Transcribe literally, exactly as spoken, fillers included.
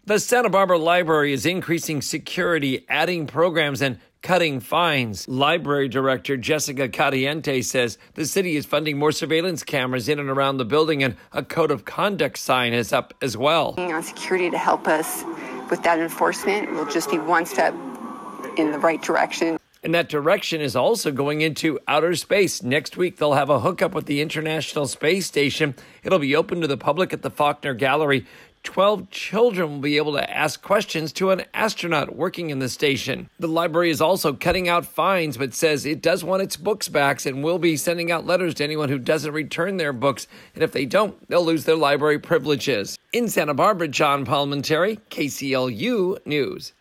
The Santa Barbara Library is increasing security, adding programs, and cutting fines. Library Director Jessica Cadiente says the city is funding more surveillance cameras in and around the building, and a code of conduct sign is up as well. On security to help us with that enforcement will just be one step in the right direction. And that direction is also going into outer space. Next week, they'll have a hookup with the International Space Station. It'll be open to the public at the Faulkner Gallery. Twelve children will be able to ask questions to an astronaut working in the station. The library is also cutting out fines, but says it does want its books back and will be sending out letters to anyone who doesn't return their books. And if they don't, they'll lose their library privileges. In Santa Barbara, John Palmentary, K C L U News.